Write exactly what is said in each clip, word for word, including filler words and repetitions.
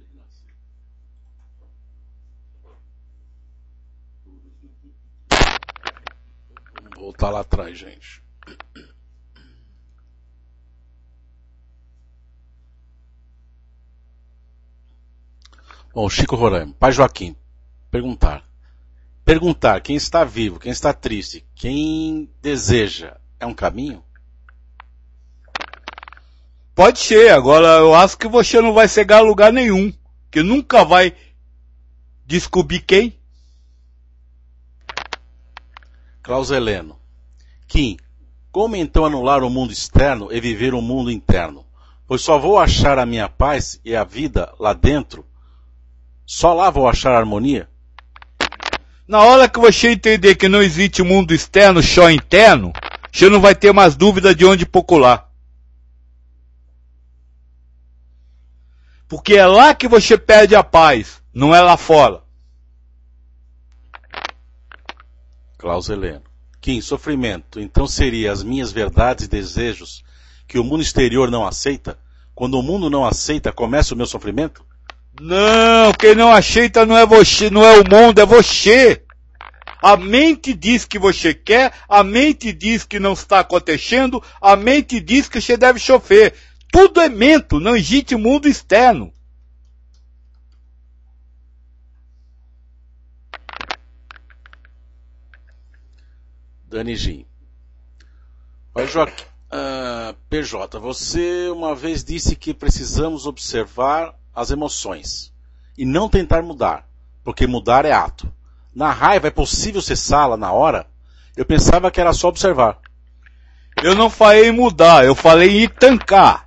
Vamos voltar lá atrás, gente. Bom, Chico Roraima. Pai Joaquim. Perguntar. Perguntar quem está vivo, quem está triste, quem deseja, é um caminho? Pode ser, agora eu acho que você não vai chegar a lugar nenhum, que nunca vai descobrir quem. Klaus Heleno. Kim, como então anular o mundo externo e viver o mundo interno? Pois só vou achar a minha paz e a vida lá dentro. Só lá vou achar a harmonia? Na hora que você entender que não existe mundo externo, só interno, você não vai ter mais dúvida de onde procurar. Porque é lá que você perde a paz, não é lá fora. Klaus Heleno. Kim, sofrimento, então seria as minhas verdades e desejos que o mundo exterior não aceita? Quando o mundo não aceita, começa o meu sofrimento? Não, quem não aceita não é você, não é o mundo, é você. A mente diz que você quer, a mente diz que não está acontecendo, a mente diz que você deve sofrer. Tudo é mento, não existe mundo externo. Dani Gin. Pai Joaquim, uh, P J, você uma vez disse que precisamos observar as emoções e não tentar mudar, porque mudar é ato. Na raiva é possível cessá-la na hora? Eu pensava que era só observar. Eu não falei mudar, eu falei estancar.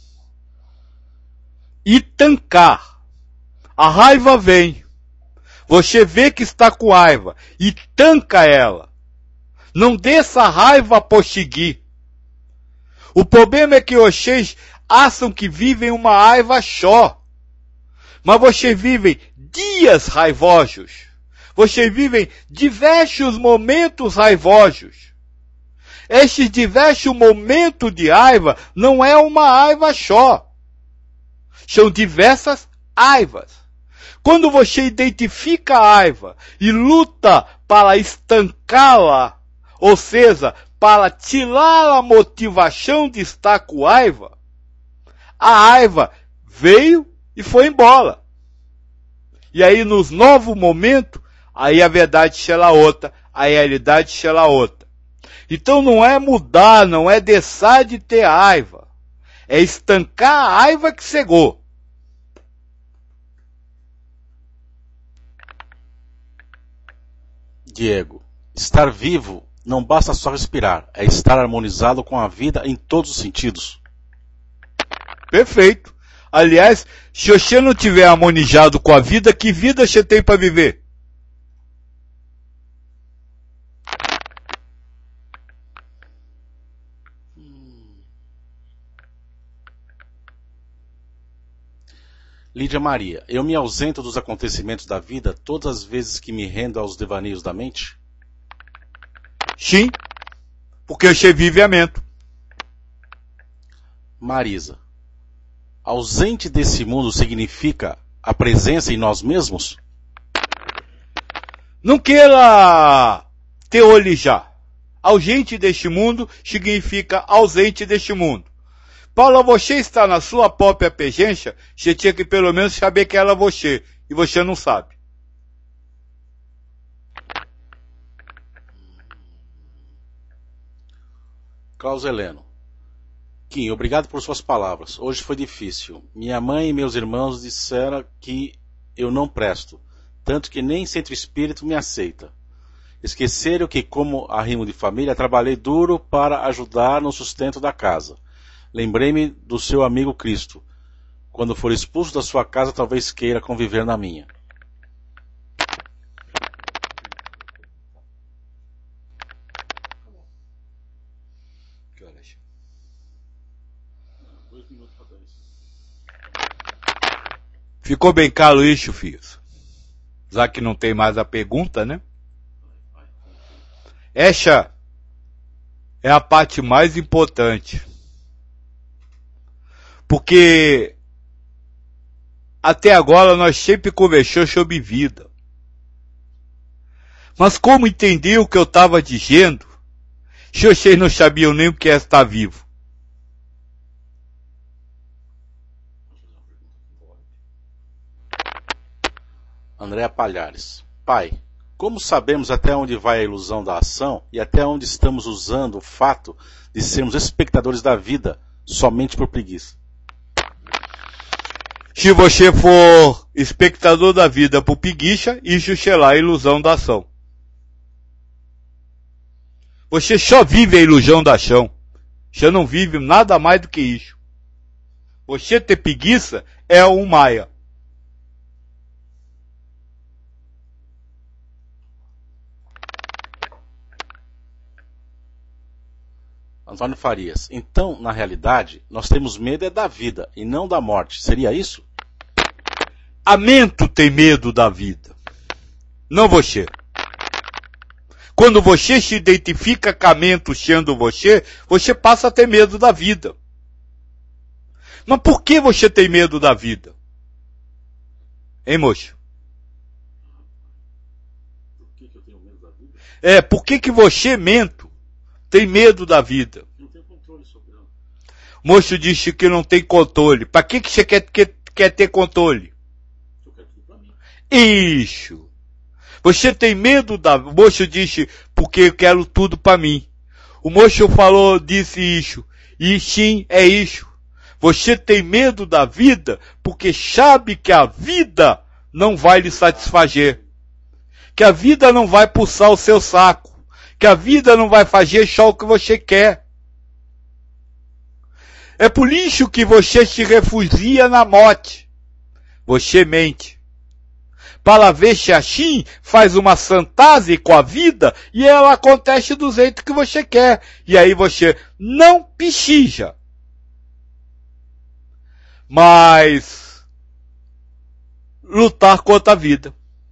Estancar. A raiva vem. Você vê que está com raiva. Estanca ela. Não deixa a raiva prosseguir. O problema é que vocês acham que vivem uma raiva só. Mas vocês vivem dias raivosos. Vocês vivem diversos momentos raivosos. Estes diversos momentos de raiva não é uma raiva só. São diversas raivas. Quando você identifica a raiva e luta para estancá-la, ou seja, para tirar a motivação de estar com raiva, a raiva veio e foi embora. E aí nos novos momentos, aí a verdade será outra, a realidade será outra. Então não é mudar, não é deixar de ter raiva. É estancar a raiva que chegou. Diego, estar vivo não basta só respirar, é estar harmonizado com a vida em todos os sentidos. Perfeito. Aliás, se você não tiver harmonizado com a vida, que vida você tem para viver? Lídia Maria, eu me ausento dos acontecimentos da vida todas as vezes que me rendo aos devaneios da mente? Sim, porque você vive a mente. Marisa, ausente desse mundo significa a presença em nós mesmos? Não queira teolizar. Ausente deste mundo significa ausente deste mundo. Para você estar na sua própria presença, você tinha que pelo menos saber que era você. E você não sabe. Klaus Heleno. Kim, obrigado por suas palavras. Hoje foi difícil. Minha mãe e meus irmãos disseram que eu não presto, tanto que nem centro espírito me aceita. Esqueceram que, como arrimo de família, trabalhei duro para ajudar no sustento da casa. Lembrei-me do seu amigo Cristo. Quando for expulso da sua casa, talvez queira conviver na minha. Ficou bem claro isso, filhos? Já que não tem mais a pergunta, né? Essa é a parte mais importante. Porque até agora nós sempre conversamos sobre vida. Mas como entender o que eu estava dizendo, se vocês não sabiam nem o que é estar vivo? Andréa Palhares. Pai, como sabemos até onde vai a ilusão da ação e até onde estamos usando o fato de sermos espectadores da vida somente por preguiça? Se você for espectador da vida por preguiça, isso será a ilusão da ação. Você só vive a ilusão da ação. Você não vive nada mais do que isso. Você ter preguiça é um maia. Antônio Farias. Então, na realidade, nós temos medo é da vida e não da morte. Seria isso? A mente tem medo da vida. Não você. Quando você se identifica com a mente sendo você, você passa a ter medo da vida. Mas por que você tem medo da vida? Hein, moço? Por que, que eu tenho medo da vida? É, por que que você, mento, tem medo da vida? Não tenho controle sobre ela. O moço disse que não tem controle. Para que que você quer, quer, quer ter controle? Eu quero tudo pra mim. Isso. Você tem medo da... O moço disse, porque eu quero tudo para mim. O moço falou, disse isso. E sim, é isso. Você tem medo da vida porque sabe que a vida não vai lhe satisfazer. Que a vida não vai pulsar o seu saco. Que a vida não vai fazer só o que você quer. É por isso que você se refugia na morte. Você mente. Para ver se assim faz uma santase com a vida e ela acontece do jeito que você quer. E aí você não pechija. Mas lutar contra a vida.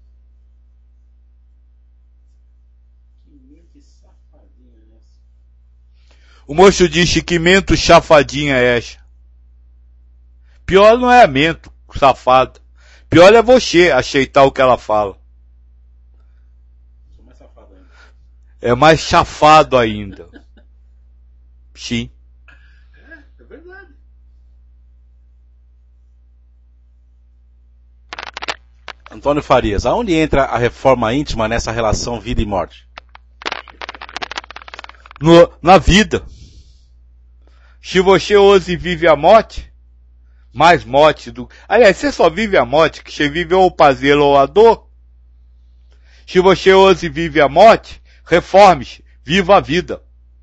O moço disse que mento chafadinha é essa. Pior não é a mento, safada. Pior é você aceitar o que ela fala. Sou mais safado ainda. É mais chafado ainda. Sim. É, é verdade. Antônio Farias, aonde entra a reforma íntima nessa relação vida e morte? No, na vida. Se você hoje vive a morte, mais morte do... Aliás, você só vive a morte, que você vive ou o prazer ou a dor. Se você hoje vive a morte, reforme-se, viva a vida.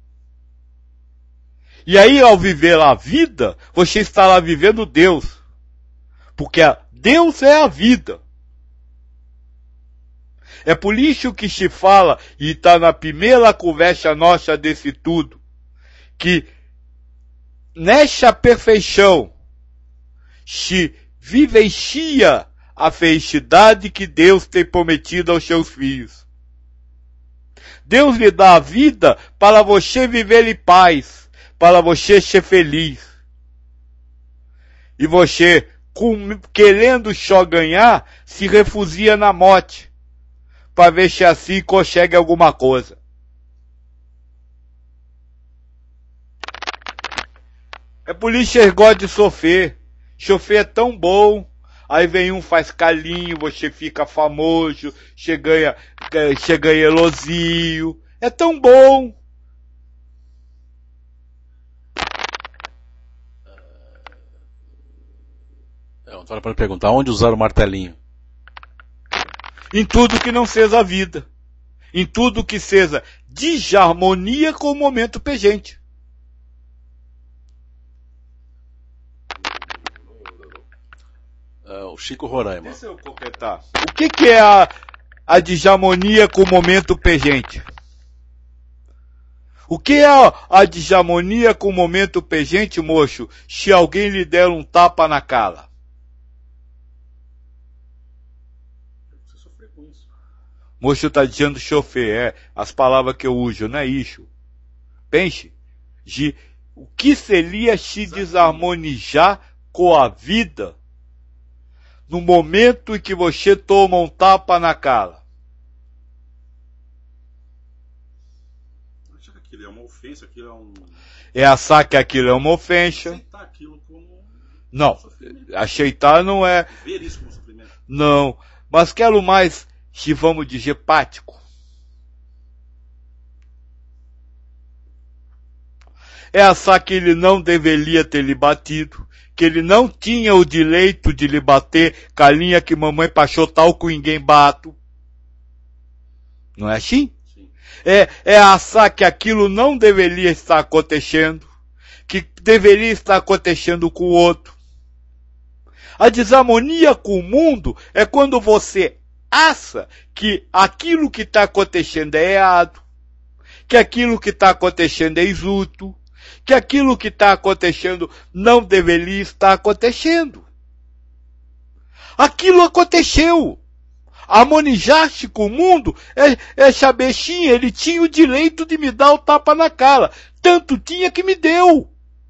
E aí, ao viver a vida, você estará vivendo Deus. Porque Deus é a vida. É por isso que se fala, e está na primeira conversa nossa desse tudo, que nessa perfeição se vivencia a felicidade que Deus tem prometido aos seus filhos. Deus lhe dá a vida para você viver em paz, para você ser feliz. E você, com, querendo só ganhar, se refugia na morte, para ver se assim consegue alguma coisa. É por isso que eles gostam de sofrer. Sofrer é tão bom. Aí vem um, faz carinho, você fica famoso, você ganha, você ganha elogio. É tão bom. É, o Antônio pode perguntar, onde usar o martelinho? Em tudo que não seja a vida. Em tudo que seja desarmonia com o momento presente. Uh, o Chico Roraima. Deixa eu completar. O que, que é a, a desarmonia com o momento presente? O que é a, a desarmonia com o momento presente, moço, se alguém lhe der um tapa na cara? Você sofreu com isso. Moço está dizendo chofer, é as palavras que eu uso, não é isso. Pense, de o que seria se desarmonizar com a vida? no momento em que você toma um tapa na cara? Acha que aquilo é uma ofensa, aquilo é um... É achar que aquilo é uma ofensa. Aceitar aquilo como... Não, aceitar não é... Ver isso como sofrimento. Não, mas quero mais, se vamos dizer, prático. É achar que ele não deveria ter lhe batido, que ele não tinha o direito de lhe bater, calinha que mamãe passou tal com ninguém bato. Não é assim? Sim. É, é achar que aquilo não deveria estar acontecendo, que deveria estar acontecendo com o outro. A desarmonia com o mundo é quando você acha que aquilo que está acontecendo é errado, que aquilo que está acontecendo é injusto, que aquilo que está acontecendo não deveria estar acontecendo. Aquilo aconteceu. Harmonizaste com o mundo é, é saber, sim, ele tinha o direito de me dar o tapa na cara. Tanto tinha que me deu.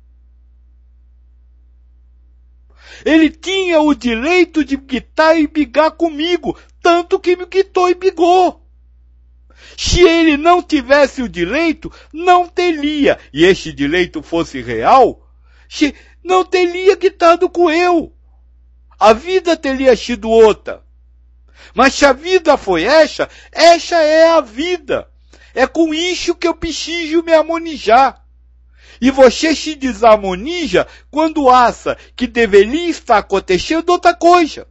Ele tinha o direito de quitar e bigar comigo. Tanto que me quitou e bigou. Se ele não tivesse o direito, não teria, e este direito fosse real, se não teria quitado com eu. A vida teria sido outra. Mas se a vida foi essa, essa é a vida. É com isso que eu preciso me harmonizar. E você se desarmoniza quando acha que deveria estar acontecendo outra coisa.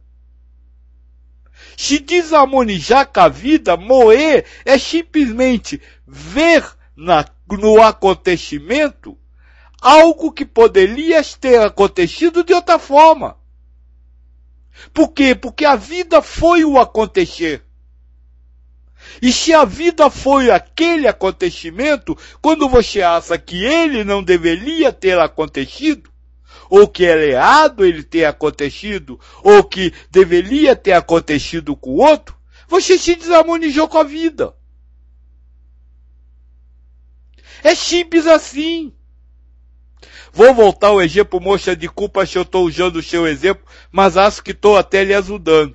Se desarmonizar com a vida, moer, é simplesmente ver na, no acontecimento algo que poderia ter acontecido de outra forma. Por quê? Porque a vida foi o acontecer. E se a vida foi aquele acontecimento, quando você acha que ele não deveria ter acontecido, ou que é errado ele ter acontecido, ou que deveria ter acontecido com o outro, você se desarmonizou com a vida. É simples assim. Vou voltar ao exemplo, moça, de culpa se eu estou usando o seu exemplo, mas acho que estou até lhe ajudando.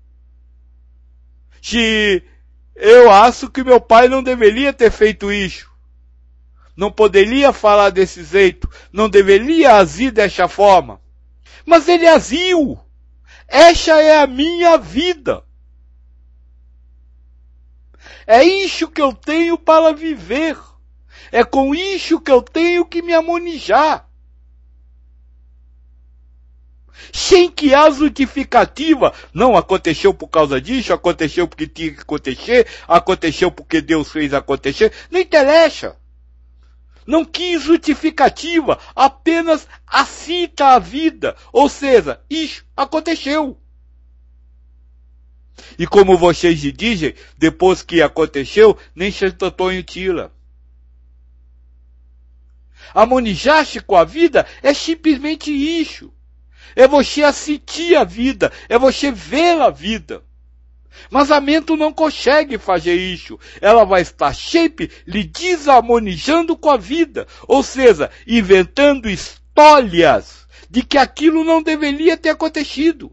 Se eu acho que meu pai não deveria ter feito isso, não poderia falar desse jeito, não deveria agir dessa forma. Mas ele agiu. Essa é a minha vida. É isso que eu tenho para viver. É com isso que eu tenho que me harmonizar. Sem que a justificativa, não aconteceu por causa disso, aconteceu porque tinha que acontecer, aconteceu porque Deus fez acontecer, não interessa. Não quis justificativa, apenas aceita a vida. Ou seja, isso aconteceu. E como vocês dizem, depois que aconteceu, nem Santo Antônio tira. Harmonizar-se com a vida é simplesmente isso. É você assistir a vida, é você ver a vida. Mas a mente não consegue fazer isso. Ela vai estar sempre lhe desarmonizando com a vida. Ou seja, inventando histórias de que aquilo não deveria ter acontecido.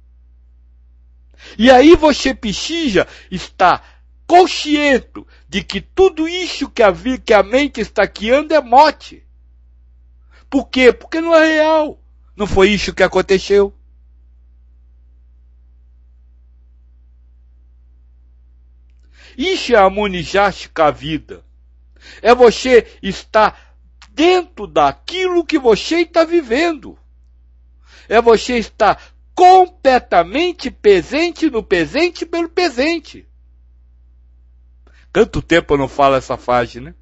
E aí você precisa estar consciente de que tudo isso que a, vida, que a mente está criando é morte. Por quê? Porque não é real. Não foi isso que aconteceu. Isso é harmonizar-se com a vida. É você estar dentro daquilo que você está vivendo. É você estar completamente presente no presente pelo presente. Tanto tempo eu não falo essa frase, né?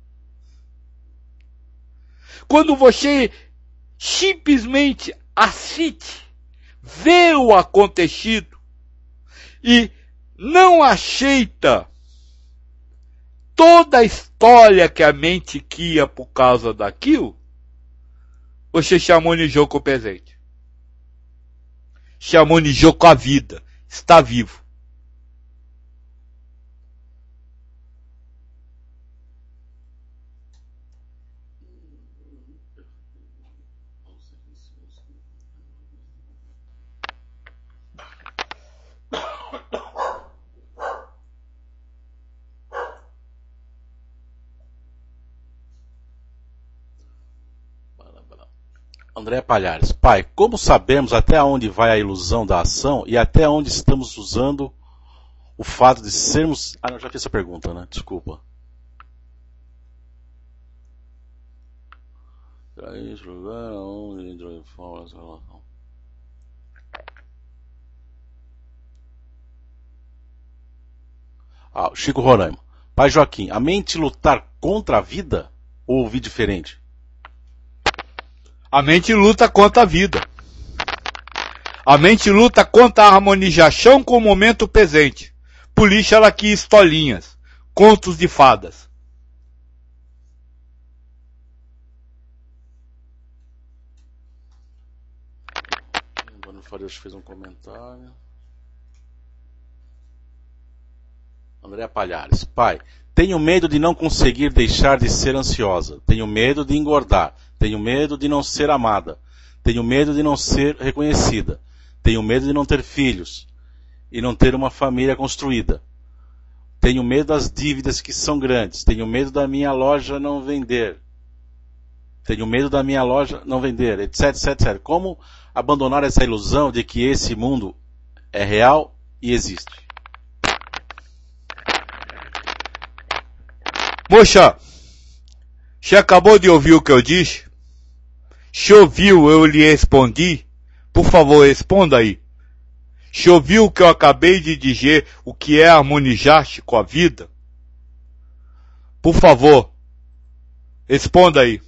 Quando você simplesmente assiste, vê o acontecido e não aceita toda a história que a mente cria por causa daquilo, você se harmonizou com o presente. Se harmonizou com a vida. Está vivo. André Palhares. Pai, como sabemos até onde vai a ilusão da ação e até onde estamos usando o fato de sermos... Ah, não, já fiz essa pergunta, né? Desculpa. Ah, Chico Roraima. Pai Joaquim, a mente lutar contra a vida ou ouvir diferente? A mente luta contra a vida. A mente luta contra a harmonização com o momento presente. Por isso ela quis historinhas, contos de fadas. Antônio Farias fez um comentário. André Palhares. Pai, tenho medo de não conseguir deixar de ser ansiosa. Tenho medo de engordar. Tenho medo de não ser amada. Tenho medo de não ser reconhecida. Tenho medo de não ter filhos e não ter uma família construída. Tenho medo das dívidas que são grandes. Tenho medo da minha loja não vender. Tenho medo da minha loja não vender, etc, etc, etcétera. Como abandonar essa ilusão de que esse mundo é real e existe? Moça, você acabou de ouvir o que eu disse? Se ouviu, eu lhe respondi. Por favor, responda aí. Se ouviu o que eu acabei de dizer, o que é harmonizar-se com a vida? Por favor, responda aí.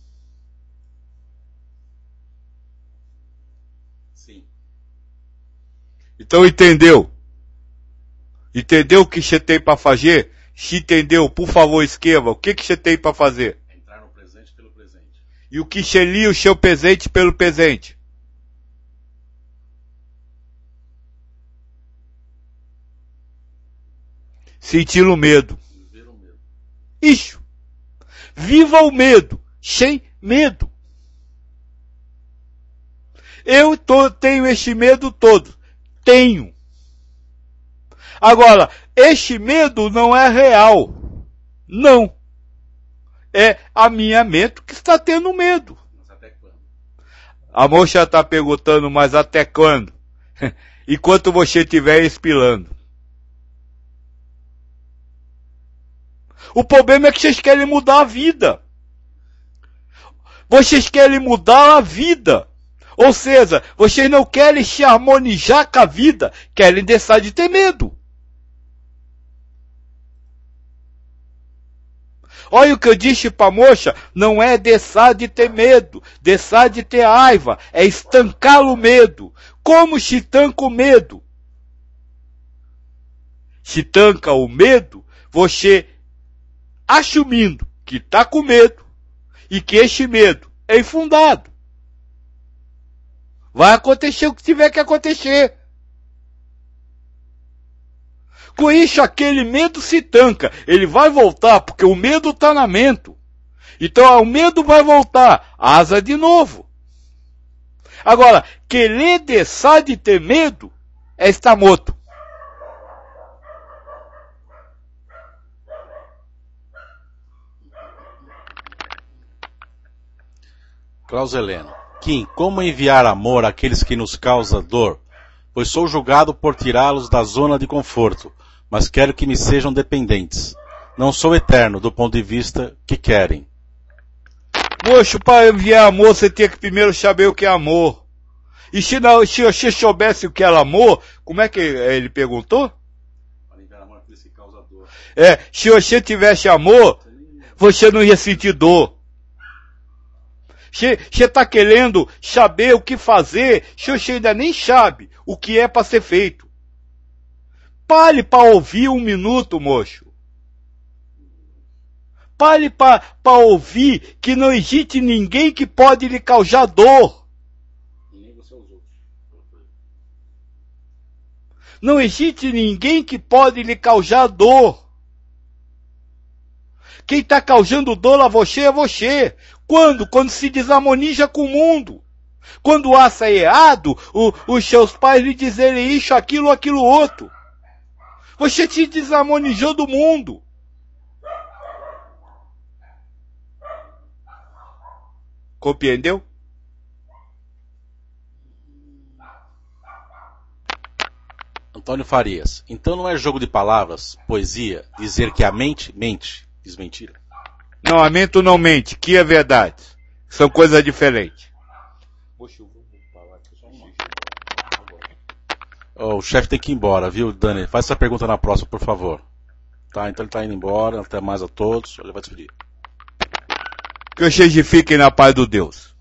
Sim. Então entendeu? Entendeu o que você tem para fazer? Se entendeu, por favor, escreva. O que que você tem para fazer? Entrar no presente pelo presente. E o que você lia o seu presente pelo presente? Sentir o medo. Viver o medo. Isso. Viva o medo, sem medo. Eu tô, tenho este medo todo. Tenho. Agora, este medo não é real. Não. É a minha mente que está tendo medo. Mas até quando? A moça está perguntando, mas até quando? Enquanto você estiver expirando. O problema é que vocês querem mudar a vida. Vocês querem mudar a vida. Ou seja, vocês não querem se harmonizar com a vida, querem deixar de ter medo. Olha o que eu disse para a moça, não é deixar de ter medo, deixar de ter raiva, é estancar o medo. Como se tanca o medo? Se tanca o medo, você assumindo que está com medo e que este medo é infundado. Vai acontecer o que tiver que acontecer. Com isso, aquele medo se tanca. Ele vai voltar, porque o medo está na mente. Então, o medo vai voltar. Asa de novo. Agora, querer deixar de ter medo é estar morto. Klaus Heleno. Kim, como enviar amor àqueles que nos causam dor? Pois sou julgado por tirá-los da zona de conforto, mas quero que me sejam dependentes. Não sou eterno do ponto de vista que querem. Moço, para enviar amor, você tinha que primeiro saber o que é amor. E se, não, se você soubesse o que era amor, como é que ele perguntou? Para enviar amor àqueles que causam dor. É, se você tivesse amor, você não ia sentir dor. Você está querendo saber o que fazer, se você ainda nem sabe o que é para ser feito. Pare para ouvir um minuto, moço. Pare para ouvir que não existe ninguém que pode lhe causar dor. Nem você os outros. Não existe ninguém que pode lhe causar dor. Quem está causando dor a você é você. Quando? Quando se desarmoniza com o mundo. Quando acha errado, o, os seus pais lhe dizerem isso, aquilo, aquilo outro. Você se desarmonizou do mundo. Compreendeu? Antônio Farias. Então não é jogo de palavras, poesia, dizer que a mente mente, diz mentira? Não, a mente não mente, que é verdade. São coisas diferentes. Oh, o chefe tem que ir embora, viu, Dani? Faz essa pergunta na próxima, por favor. Tá, então ele tá indo embora. Até mais a todos. Ele vai despedir. Que vocês fiquem na paz do Deus.